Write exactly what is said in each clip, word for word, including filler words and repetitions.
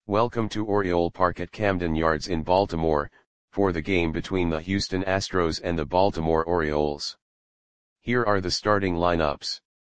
Welcome to Oriole Park at Camden Yards in Baltimore, for the game between the Houston Astros and the Baltimore Orioles. Here are the starting lineups.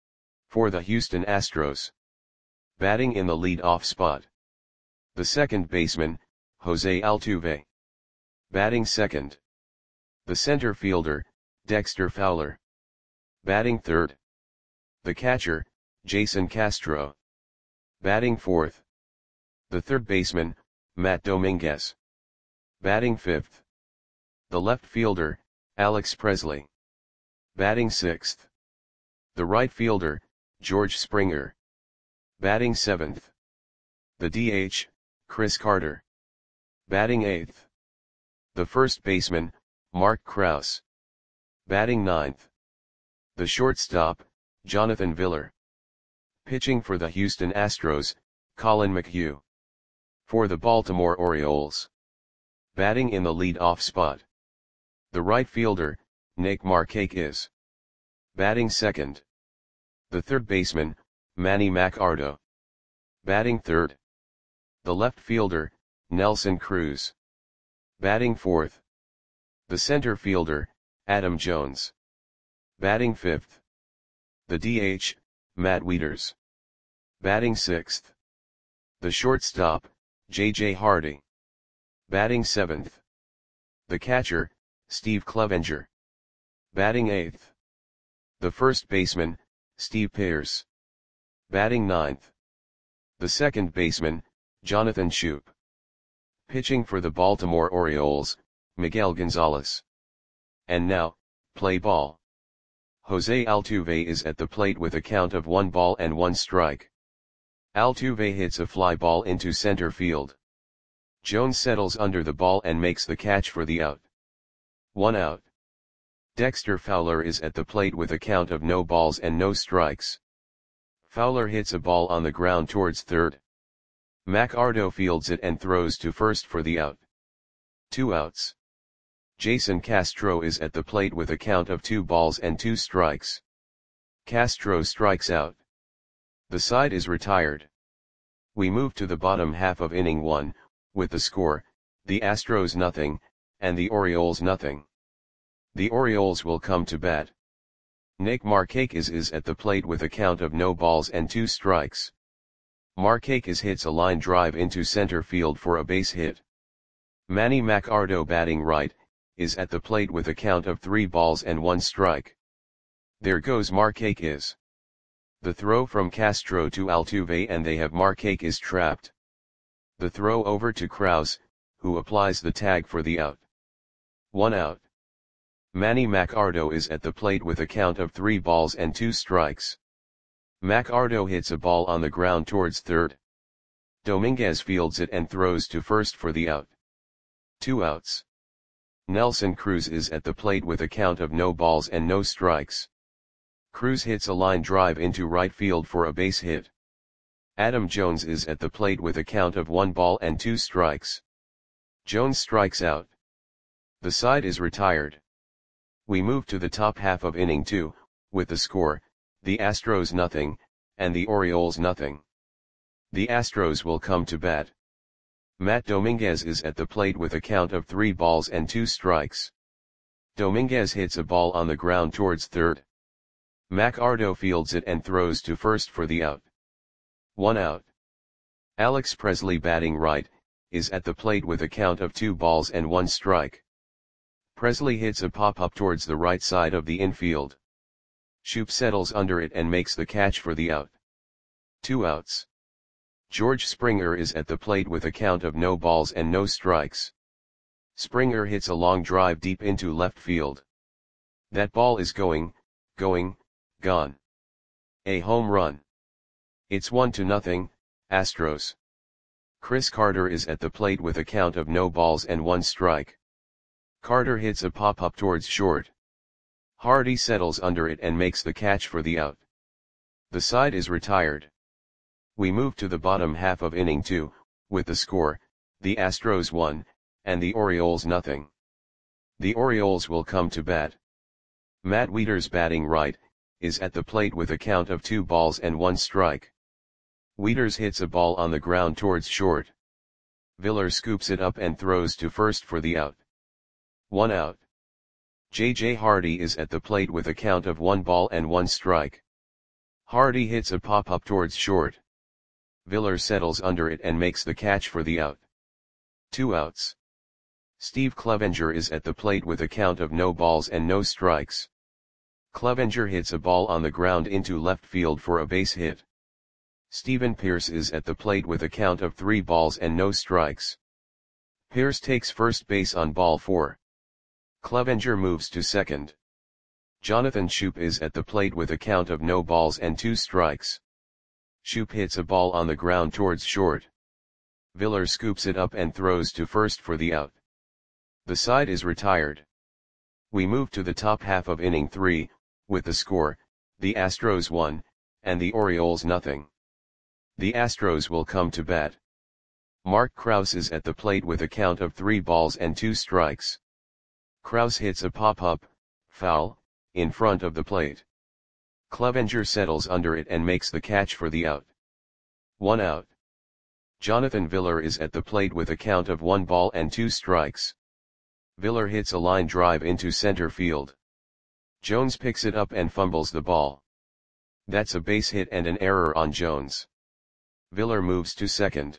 For the Houston Astros. Batting in the lead-off spot. The second baseman, Jose Altuve. Batting second. The center fielder, Dexter Fowler. Batting third. The catcher, Jason Castro. Batting fourth. The third baseman, Matt Dominguez. Batting fifth. The left fielder, Alex Presley. Batting sixth. The right fielder, George Springer. Batting seventh. The D H, Chris Carter. Batting eighth. The first baseman, Mark Krause. Batting ninth. The shortstop, Jonathan Villar. Pitching for the Houston Astros, Collin McHugh. For the Baltimore Orioles. Batting in the lead-off spot. The right fielder, Nick Markakis. Batting second. The third baseman, Manny Machado. Batting third. The left fielder, Nelson Cruz. Batting fourth. The center fielder, Adam Jones. Batting fifth. The D H, Matt Wieters. Batting sixth. The shortstop, J J Hardy. Batting seventh. The catcher, Steve Clevenger. Batting eighth. The first baseman, Steve Pearce. Batting ninth. The second baseman, Jonathan Schoop. Pitching for the Baltimore Orioles, Miguel Gonzalez. And now, play ball. Jose Altuve is at the plate with a count of one ball and one strike. Altuve hits a fly ball into center field. Jones settles under the ball and makes the catch for the out. One out. Dexter Fowler is at the plate with a count of no balls and no strikes. Fowler hits a ball on the ground towards third. Machado fields it and throws to first for the out. Two outs. Jason Castro is at the plate with a count of two balls and two strikes. Castro strikes out. The side is retired. We move to the bottom half of inning one, with the score, the Astros nothing, and the Orioles nothing. The Orioles will come to bat. Nick Markakis is at the plate with a count of no balls and two strikes. Markakis hits a line drive into center field for a base hit. Manny Machado, batting right, is at the plate with a count of three balls and one strike. There goes Markakis. The throw from Castro to Altuve and they have Markakis trapped. The throw over to Krause, who applies the tag for the out. One out. Manny Machado is at the plate with a count of three balls and two strikes. Machado hits a ball on the ground towards third. Dominguez fields it and throws to first for the out. Two outs. Nelson Cruz is at the plate with a count of no balls and no strikes. Cruz hits a line drive into right field for a base hit. Adam Jones is at the plate with a count of one ball and two strikes. Jones strikes out. The side is retired. We move to the top half of inning two, with the score, the Astros nothing, and the Orioles nothing. The Astros will come to bat. Matt Dominguez is at the plate with a count of three balls and two strikes. Dominguez hits a ball on the ground towards third. Machado fields it and throws to first for the out. One out. Alex Presley, batting right, is at the plate with a count of two balls and one strike. Presley hits a pop-up towards the right side of the infield. Schoop settles under it and makes the catch for the out. Two outs. George Springer is at the plate with a count of no balls and no strikes. Springer hits a long drive deep into left field. That ball is going, going, gone. A home run. It's one to nothing, Astros. Chris Carter is at the plate with a count of no balls and one strike. Carter hits a pop-up towards short. Hardy settles under it and makes the catch for the out. The side is retired. We move to the bottom half of inning two, with the score, the Astros one, and the Orioles nothing. The Orioles will come to bat. Matt Wieters, batting right, is at the plate with a count of two balls and one strike. Wieters hits a ball on the ground towards short. Viller scoops it up and throws to first for the out. One out. J J Hardy is at the plate with a count of one ball and one strike. Hardy hits a pop-up towards short. Viller settles under it and makes the catch for the out. Two outs. Steve Clevenger is at the plate with a count of no balls and no strikes. Clevenger hits a ball on the ground into left field for a base hit. Steven Pearce is at the plate with a count of three balls and no strikes. Pearce takes first base on ball four. Clevenger moves to second. Jonathan Schoop is at the plate with a count of no balls and two strikes. Schoop hits a ball on the ground towards short. Viller scoops it up and throws to first for the out. The side is retired. We move to the top half of inning three, with the score, the Astros one, and the Orioles nothing. The Astros will come to bat. Mark Krause is at the plate with a count of three balls and two strikes. Krause hits a pop-up, foul, in front of the plate. Clevenger settles under it and makes the catch for the out. One out. Jonathan Viller is at the plate with a count of one ball and two strikes. Viller hits a line drive into center field. Jones picks it up and fumbles the ball. That's a base hit and an error on Jones. Viller moves to second.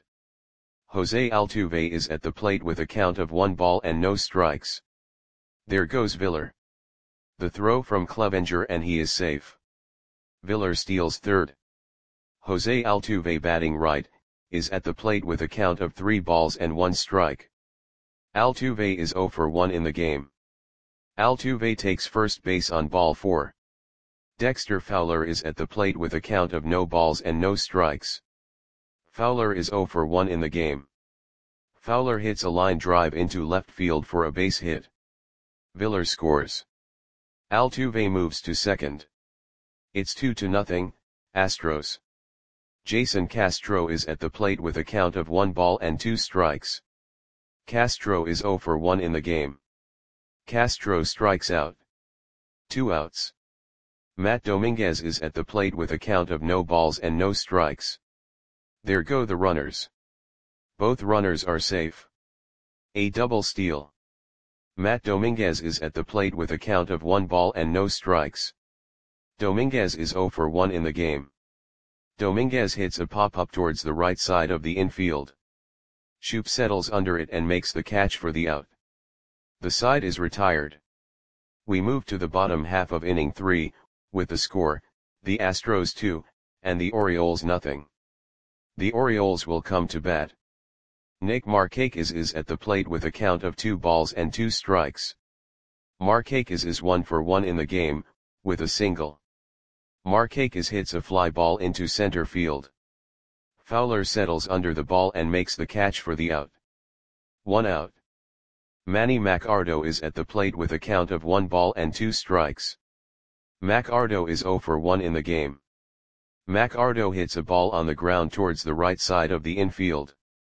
Jose Altuve is at the plate with a count of one ball and no strikes. There goes Viller. The throw from Clevenger and he is safe. Viller steals third. Jose Altuve, batting right, is at the plate with a count of three balls and one strike. Altuve is zero for one in the game. Altuve takes first base on ball four. Dexter Fowler is at the plate with a count of no balls and no strikes. Fowler is zero for one in the game. Fowler hits a line drive into left field for a base hit. Viller scores. Altuve moves to second. It's two to nothing, Astros. Jason Castro is at the plate with a count of one ball and two strikes. Castro is zero for one in the game. Castro strikes out. Two outs. Matt Dominguez is at the plate with a count of no balls and no strikes. There go the runners. Both runners are safe. A double steal. Matt Dominguez is at the plate with a count of one ball and no strikes. Dominguez is zero for one in the game. Dominguez hits a pop-up towards the right side of the infield. Schoop settles under it and makes the catch for the out. The side is retired. We move to the bottom half of inning three, with the score, the Astros two, and the Orioles nothing. The Orioles will come to bat. Nick Markakis is at the plate with a count of two balls and two strikes. Markakis is one for one in the game, with a single. Markakis hits a fly ball into center field. Fowler settles under the ball and makes the catch for the out. One out. Manny Machado is at the plate with a count of one ball and two strikes. Machado is zero for one in the game. Machado hits a ball on the ground towards the right side of the infield.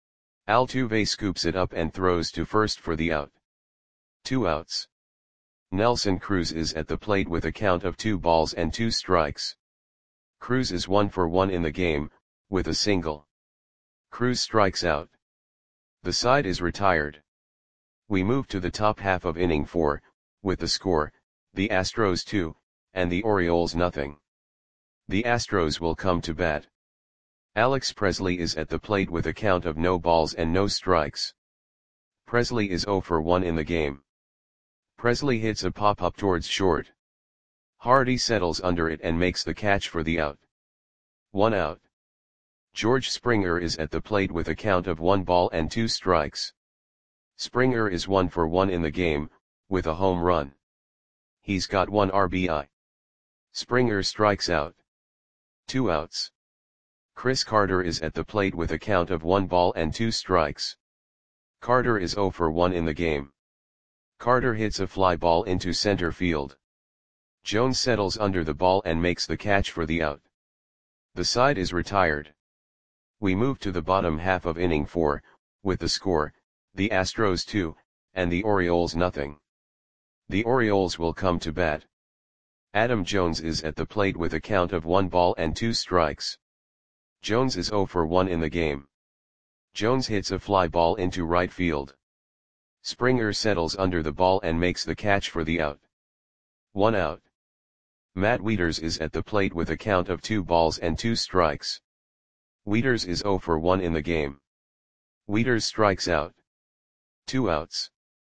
Altuve scoops it up and throws to first for the out. Two outs. Nelson Cruz is at the plate with a count of two balls and two strikes. Cruz is one for one in the game, with a single. Cruz strikes out. The side is retired. We move to the top half of inning four, with the score, the Astros two, and the Orioles nothing. The Astros will come to bat. Alex Presley is at the plate with a count of no balls and no strikes. Presley is zero for one in the game. Presley hits a pop-up towards short. Hardy settles under it and makes the catch for the out. One out. George Springer is at the plate with a count of one ball and two strikes. Springer is one for one in the game, with a home run. He's got one R B I. Springer strikes out. Two outs. Chris Carter is at the plate with a count of one ball and two strikes. Carter is zero for one in the game. Carter hits a fly ball into center field. Jones settles under the ball and makes the catch for the out. The side is retired. We move to the bottom half of inning four, with the score, the Astros two, and the Orioles nothing. The Orioles will come to bat. Adam Jones is at the plate with a count of one ball and two strikes. Jones is zero for one in the game. Jones hits a fly ball into right field. Springer settles under the ball and makes the catch for the out. One out. Matt Wieters is at the plate with a count of two balls and two strikes. Wieters is zero for one in the game. Wieters strikes out. Two outs.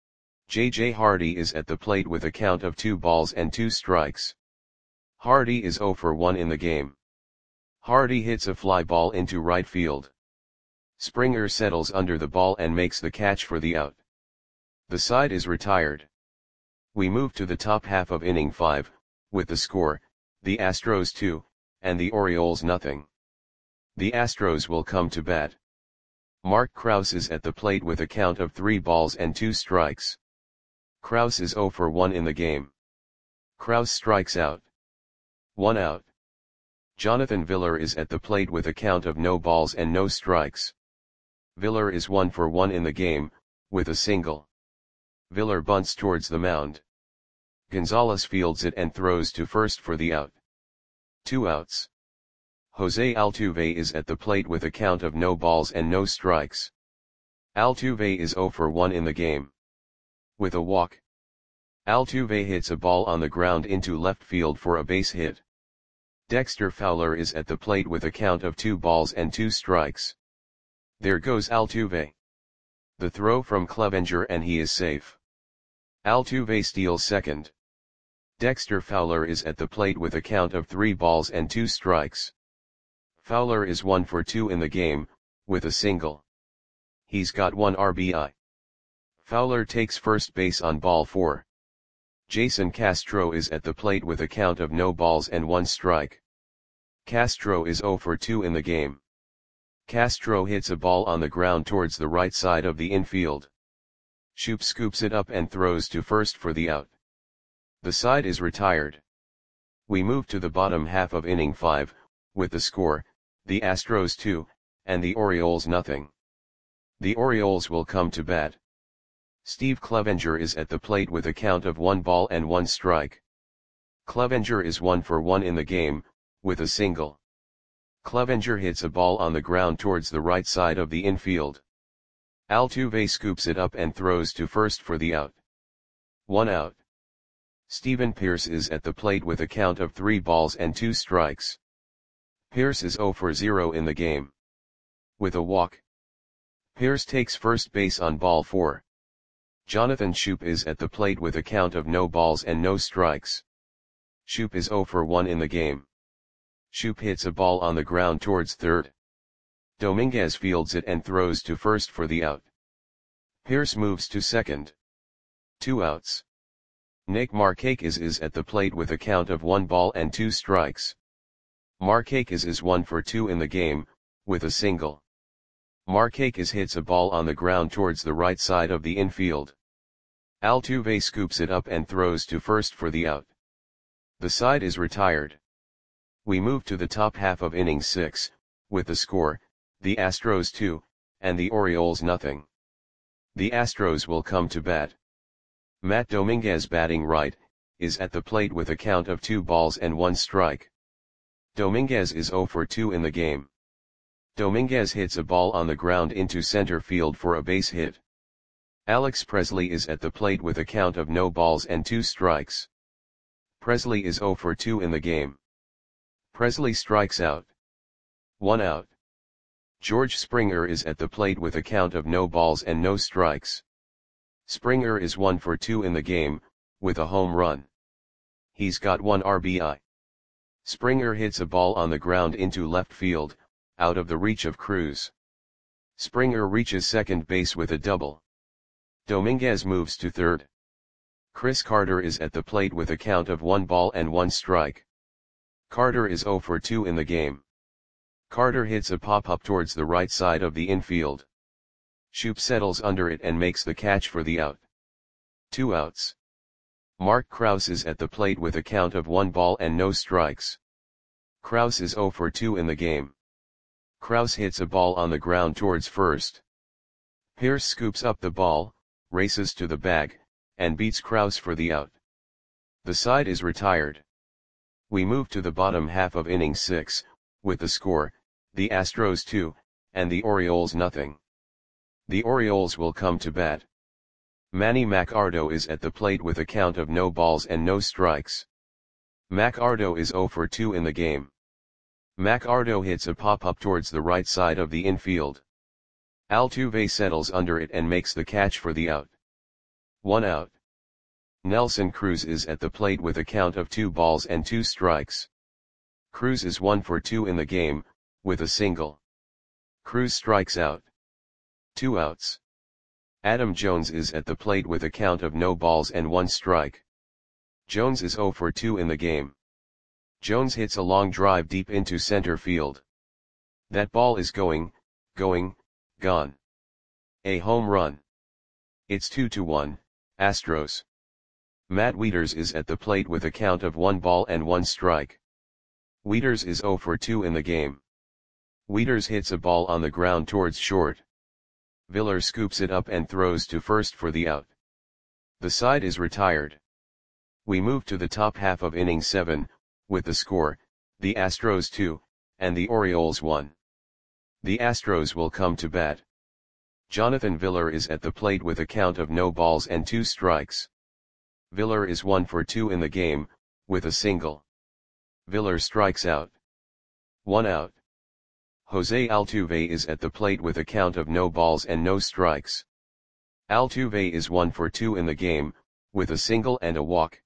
J J Hardy is at the plate with a count of two balls and two strikes. Hardy is zero for one in the game. Hardy hits a fly ball into right field. Springer settles under the ball and makes the catch for the out. The side is retired. We move to the top half of inning five, with the score, the Astros two, and the Orioles nothing. The Astros will come to bat. Mark Krause is at the plate with a count of three balls and two strikes. Krause is zero for one in the game. Krause strikes out. One out. Jonathan Villar is at the plate with a count of no balls and no strikes. Villar is one for one in the game, with a single. Villar bunts towards the mound. Gonzalez fields it and throws to first for the out. Two outs. Jose Altuve is at the plate with a count of no balls and no strikes. Altuve is zero for one in the game. With a walk. Altuve hits a ball on the ground into left field for a base hit. Dexter Fowler is at the plate with a count of two balls and two strikes. There goes Altuve. The throw from Clevenger and he is safe. Altuve steals second. Dexter Fowler is at the plate with a count of three balls and two strikes. Fowler is one for two in the game, with a single. He's got one R B I. Fowler takes first base on ball four. Jason Castro is at the plate with a count of no balls and one strike. Castro is zero for two in the game. Castro hits a ball on the ground towards the right side of the infield. Shoop scoops it up and throws to first for the out. The side is retired. We move to the bottom half of inning five, with the score, the Astros two, and the Orioles nothing. The Orioles will come to bat. Steve Clevenger is at the plate with a count of one ball and one strike. Clevenger is one for one in the game, with a single. Clevenger hits a ball on the ground towards the right side of the infield. Altuve scoops it up and throws to first for the out. One out. Steven Pearce is at the plate with a count of three balls and two strikes. Pearce is zero for zero in the game. With a walk. Pearce takes first base on ball four. Jonathan Schoop is at the plate with a count of no balls and no strikes. Schoop is zero for one in the game. Schoop hits a ball on the ground towards third. Dominguez fields it and throws to first for the out. Pearce moves to second. Two outs. Nick Markakis is at the plate with a count of one ball and two strikes. Markakis is one for two in the game, with a single. Markakis hits a ball on the ground towards the right side of the infield. Altuve scoops it up and throws to first for the out. The side is retired. We move to the top half of inning six, with the score, the Astros two, and the Orioles nothing. The Astros will come to bat. Matt Dominguez, batting right, is at the plate with a count of two balls and one strike. Dominguez is zero for two in the game. Dominguez hits a ball on the ground into center field for a base hit. Alex Presley is at the plate with a count of no balls and two strikes. Presley is zero for two in the game. Presley strikes out. One out. George Springer is at the plate with a count of no balls and no strikes. Springer is one for two in the game, with a home run. He's got one R B I. Springer hits a ball on the ground into left field, out of the reach of Cruz. Springer reaches second base with a double. Dominguez moves to third. Chris Carter is at the plate with a count of one ball and one strike. Carter is zero for two in the game. Carter hits a pop-up towards the right side of the infield. Schoop settles under it and makes the catch for the out. Two outs. Mark Krause is at the plate with a count of one ball and no strikes. Krause is zero for two in the game. Krause hits a ball on the ground towards first. Pearce scoops up the ball, races to the bag, and beats Krause for the out. The side is retired. We move to the bottom half of inning six, with the score, the Astros two, and the Orioles nothing. The Orioles will come to bat. Manny Machado is at the plate with a count of no balls and no strikes. Machado is zero for two in the game. Machado hits a pop-up towards the right side of the infield. Altuve settles under it and makes the catch for the out. One out. Nelson Cruz is at the plate with a count of two balls and two strikes. Cruz is one for two in the game, with a single. Cruz strikes out. Two outs. Adam Jones is at the plate with a count of no balls and one strike. Jones is zero for two in the game. Jones hits a long drive deep into center field. That ball is going, going, gone. A home run. It's two to one, Astros. Matt Wieters is at the plate with a count of one ball and one strike. Wieters is zero for two in the game. Wieters hits a ball on the ground towards short. Viller scoops it up and throws to first for the out. The side is retired. We move to the top half of inning seven, with the score, the Astros two, and the Orioles one. The Astros will come to bat. Jonathan Viller is at the plate with a count of no balls and two strikes. Viller is one for two in the game, with a single. Viller strikes out. One out. Jose Altuve is at the plate with a count of no balls and no strikes. Altuve is one for two in the game, with a single and a walk.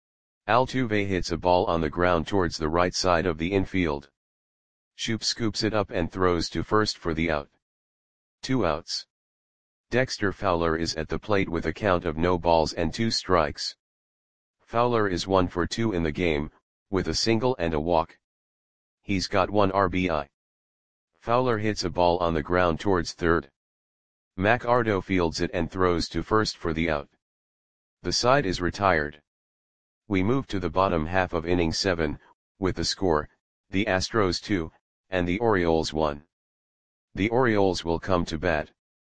Altuve hits a ball on the ground towards the right side of the infield. Shoop scoops it up and throws to first for the out. Two outs. Dexter Fowler is at the plate with a count of no balls and two strikes. Fowler is one for two in the game, with a single and a walk. He's got one R B I. Fowler hits a ball on the ground towards third. Machado fields it and throws to first for the out. The side is retired. We move to the bottom half of inning seven, with the score, the Astros two, and the Orioles one. The Orioles will come to bat.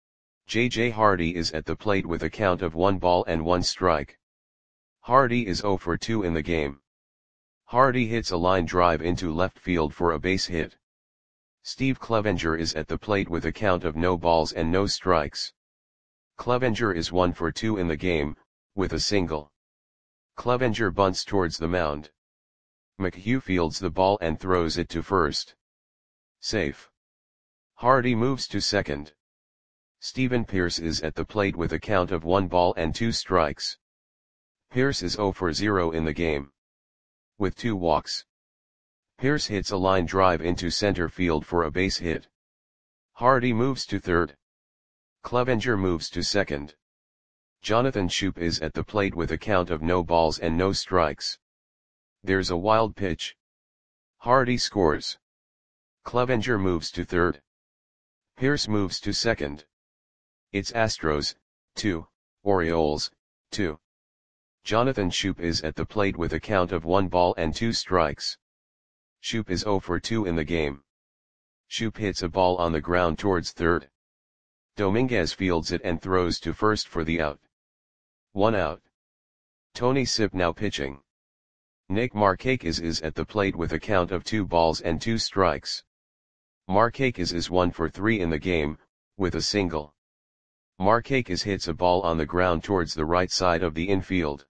J J Hardy is at the plate with a count of one ball and one strike. Hardy is zero for two in the game. Hardy hits a line drive into left field for a base hit. Steve Clevenger is at the plate with a count of no balls and no strikes. Clevenger is one for two in the game, with a single. Clevenger bunts towards the mound. McHugh fields the ball and throws it to first. Safe. Hardy moves to second. Steven Pearce is at the plate with a count of one ball and two strikes. Pearce is zero for zero in the game. With two walks. Pearce hits a line drive into center field for a base hit. Hardy moves to third. Clevenger moves to second. Jonathan Shoop is at the plate with a count of no balls and no strikes. There's a wild pitch. Hardy scores. Clevenger moves to third. Pearce moves to second. It's Astros, two, Orioles, two. Jonathan Shoop is at the plate with a count of one ball and two strikes. Shoop is zero for two in the game. Shoop hits a ball on the ground towards third. Dominguez fields it and throws to first for the out. One out. Tony Sipp now pitching. Nick Markakis is at the plate with a count of two balls and two strikes. Markakis is one for three in the game, with a single. Markakis hits a ball on the ground towards the right side of the infield.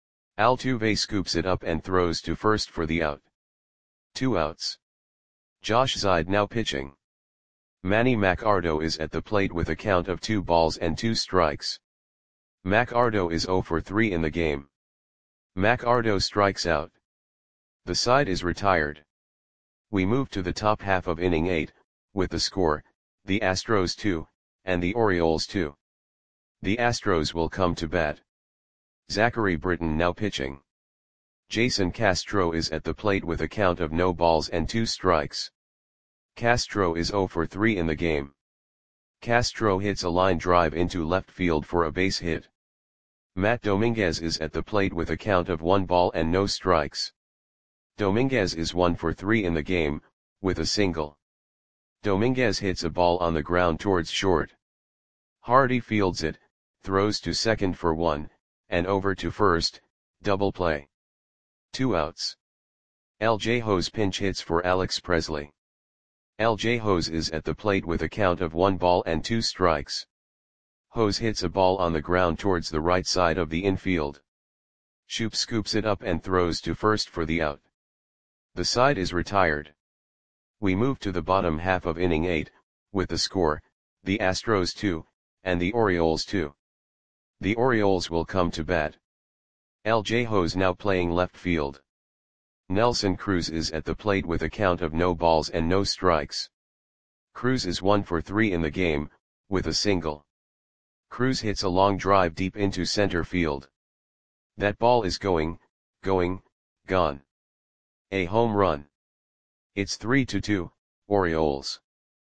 Altuve scoops it up and throws to first for the out. Two outs. Josh Zeid now pitching. Manny Machado is at the plate with a count of two balls and two strikes. Machado is zero for three in the game. Machado strikes out. The side is retired. We move to the top half of inning eight, with the score, the Astros two, and the Orioles two. The Astros will come to bat. Zachary Britton now pitching. Jason Castro is at the plate with a count of no balls and two strikes. Castro is zero for three in the game. Castro hits a line drive into left field for a base hit. Matt Dominguez is at the plate with a count of one ball and no strikes. Dominguez is one for three in the game, with a single. Dominguez hits a ball on the ground towards short. Hardy fields it, throws to second for one, and over to first, double play. Two outs. L J Hose pinch hits for Alex Presley. L J Hose is at the plate with a count of one ball and two strikes. Hose hits a ball on the ground towards the right side of the infield. Shoop scoops it up and throws to first for the out. The side is retired. We move to the bottom half of inning eight, with the score, the Astros two, and the Orioles two. The Orioles will come to bat. L J Hose now playing left field. Nelson Cruz is at the plate with a count of no balls and no strikes. Cruz is one for three in the game, with a single. Cruz hits a long drive deep into center field. That ball is going, going, gone. A home run. It's three to two, Orioles.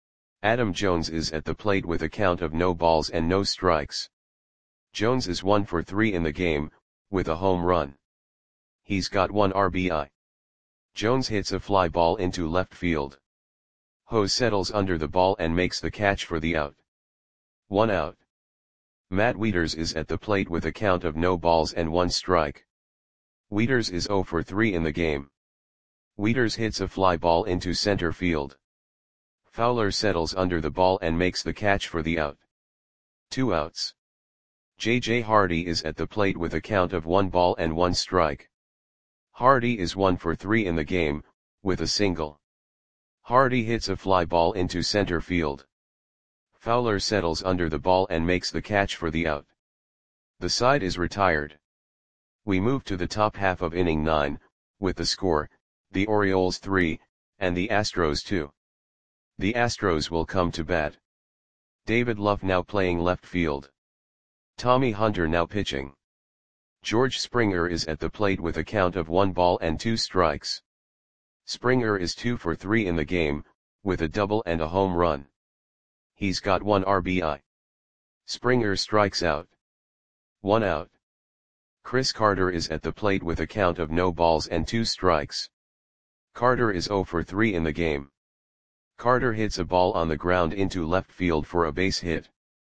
Adam Jones is at the plate with a count of no balls and no strikes. Jones is one for three in the game, with a home run. He's got one R B I. Jones hits a fly ball into left field. Hose settles under the ball and makes the catch for the out. One out. Matt Wieters is at the plate with a count of no balls and one strike. Wieters is zero for three in the game. Wieters hits a fly ball into center field. Fowler settles under the ball and makes the catch for the out. Two outs. J J Hardy is at the plate with a count of one ball and one strike. Hardy is one for three in the game, with a single. Hardy hits a fly ball into center field. Fowler settles under the ball and makes the catch for the out. The side is retired. We move to the top half of inning nine, with the score, the Orioles three, and the Astros two. The Astros will come to bat. David Luff now playing left field. Tommy Hunter now pitching. George Springer is at the plate with a count of one ball and two strikes. Springer is two for three in the game, with a double and a home run. He's got one R B I. Springer strikes out. One out. Chris Carter is at the plate with a count of no balls and two strikes. Carter is zero for three in the game. Carter hits a ball on the ground into left field for a base hit.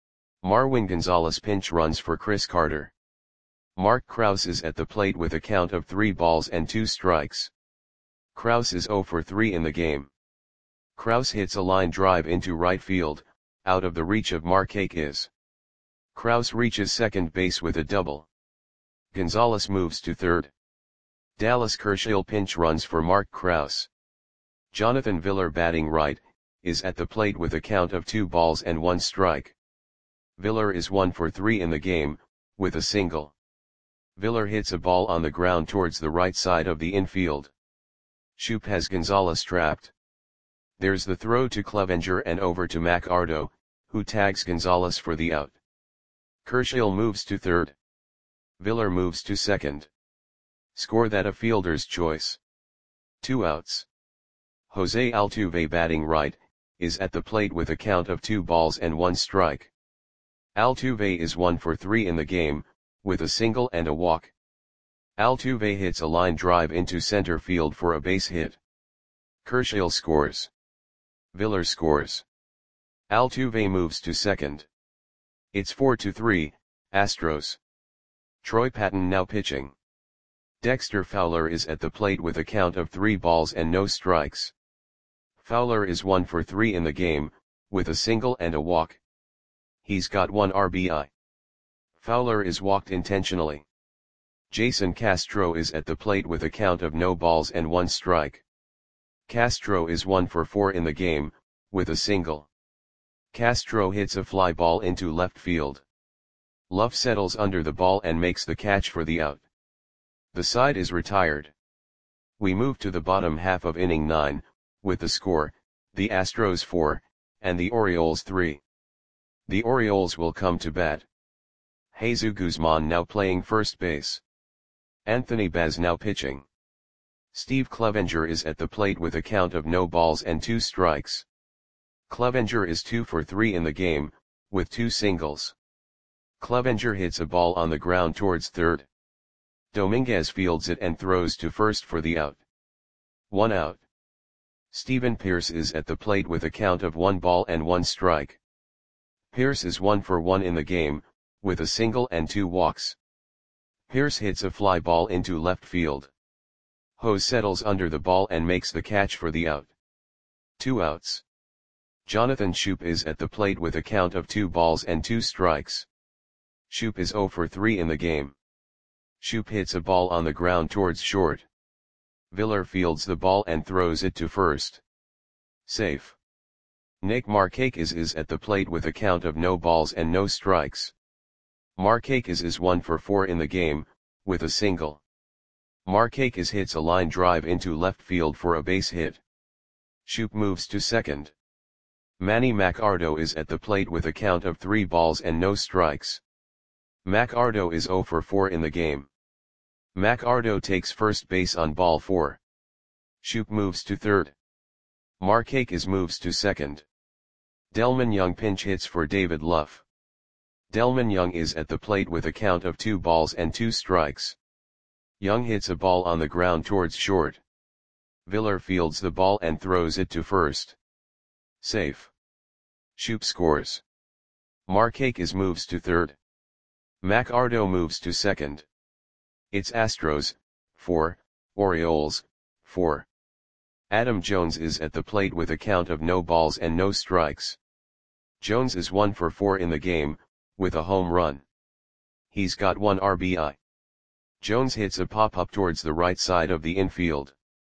Marwin Gonzalez pinch runs for Chris Carter. Mark Krause is at the plate with a count of three balls and two strikes. Krause is zero for three in the game. Krause hits a line drive into right field, out of the reach of Markakis. Krause reaches second base with a double. Gonzalez moves to third. Dallas Kershaw pinch runs for Mark Krause. Jonathan Villar batting right, is at the plate with a count of two balls and one strike. Villar is one for three in the game, with a single. Villar hits a ball on the ground towards the right side of the infield. Shoop has Gonzalez trapped. There's the throw to Clevenger and over to McArdo, who tags Gonzalez for the out. Kershaw moves to third. Villar moves to second. Score that a fielder's choice. Two outs. Jose Altuve batting right, is at the plate with a count of two balls and one strike. Altuve is one for three in the game, with a single and a walk. Altuve hits a line drive into center field for a base hit. Kershaw scores. Villar scores. Altuve moves to second. It's four to three, Astros. Troy Patton now pitching. Dexter Fowler is at the plate with a count of three balls and no strikes. Fowler is one for three in the game, with a single and a walk. He's got one R B I. Fowler is walked intentionally. Jason Castro is at the plate with a count of no balls and one strike. Castro is one for four in the game, with a single. Castro hits a fly ball into left field. Luff settles under the ball and makes the catch for the out. The side is retired. We move to the bottom half of inning nine, with the score, the Astros four, and the Orioles three. The Orioles will come to bat. Jesus Guzman now playing first base. Anthony Baz now pitching. Steve Clevenger is at the plate with a count of no balls and two strikes. Clevenger is two for three in the game, with two singles. Clevenger hits a ball on the ground towards third. Dominguez fields it and throws to first for the out. One out. Steven Pearce is at the plate with a count of one ball and one strike. Pearce is one for one in the game, with a single and two walks. Pearce hits a fly ball into left field. Hose settles under the ball and makes the catch for the out. Two outs. Jonathan Shoop is at the plate with a count of two balls and two strikes. Shoop is zero for three in the game. Shoop hits a ball on the ground towards short. Viller fields the ball and throws it to first. Safe. Nick Markakis is at the plate with a count of no balls and no strikes. Markakis is one for four in the game, with a single. Markakis hits a line drive into left field for a base hit. Shoop moves to second. Manny Macardo is at the plate with a count of three balls and no strikes. Macardo is zero for four in the game. Macardo takes first base on ball four. Shoop moves to third. Markakis moves to second. Delmon Young pinch hits for David Luff. Delmon Young is at the plate with a count of two balls and two strikes. Young hits a ball on the ground towards short. Viller fields the ball and throws it to first. Safe. Shoop scores. Markakis moves to third. Macardo moves to second. It's Astros, four, Orioles, four. Adam Jones is at the plate with a count of no balls and no strikes. Jones is one for four in the game, with a home run. He's got one R B I. Jones hits a pop-up towards the right side of the infield.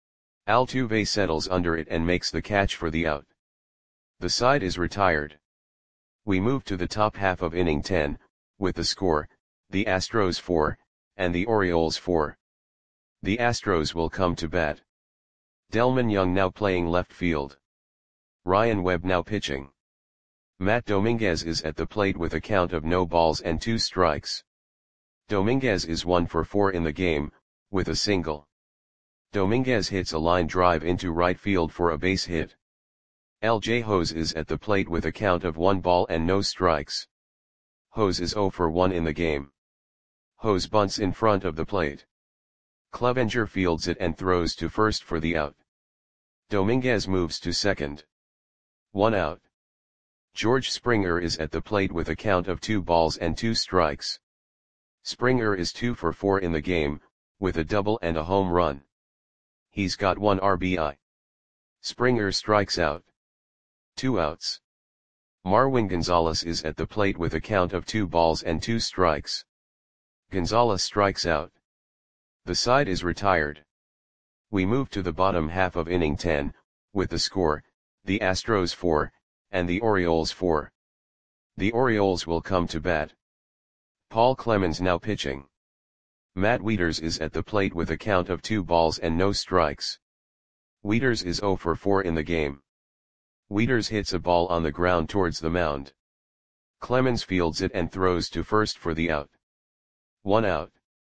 Altuve settles under it and makes the catch for the out. The side is retired. We move to the top half of inning ten, with the score, the Astros four, and the Orioles four. The Astros will come to bat. Delmon Young now playing left field. Ryan Webb now pitching. Matt Dominguez is at the plate with a count of no balls and two strikes. Dominguez is one for four in the game, with a single. Dominguez hits a line drive into right field for a base hit. L J Hose is at the plate with a count of one ball and no strikes. Hose is zero for one in the game. Hose bunts in front of the plate. Clevenger fields it and throws to first for the out. Dominguez moves to second. One out. George Springer is at the plate with a count of two balls and two strikes. Springer is two for four in the game, with a double and a home run. He's got one R B I. Springer strikes out. Two outs. Marwin Gonzalez is at the plate with a count of two balls and two strikes. Gonzalez strikes out. The side is retired. We move to the bottom half of inning ten, with the score, the Astros four, and the Orioles four. The Orioles will come to bat. Paul Clemens now pitching. Matt Wieters is at the plate with a count of two balls and no strikes. Wieters is zero for four in the game. Wieters hits a ball on the ground towards the mound. Clemens fields it and throws to first for the out. One out.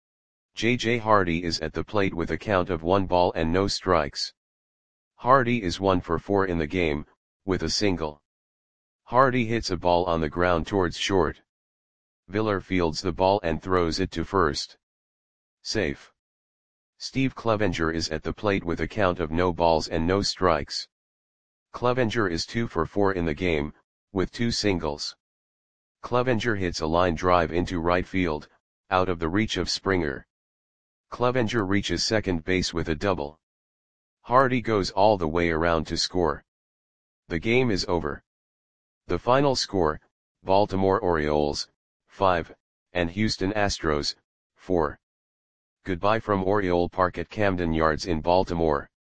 J J Hardy is at the plate with a count of one ball and no strikes. Hardy is one for four in the game, with a single. Hardy hits a ball on the ground towards short. Viller fields the ball and throws it to first. Safe. Steve Clevenger is at the plate with a count of no balls and no strikes. Clevenger is two for four in the game, with two singles. Clevenger hits a line drive into right field, out of the reach of Springer. Clevenger reaches second base with a double. Hardy goes all the way around to score. The game is over. The final score, Baltimore Orioles, five, and Houston Astros, four. Goodbye from Oriole Park at Camden Yards in Baltimore.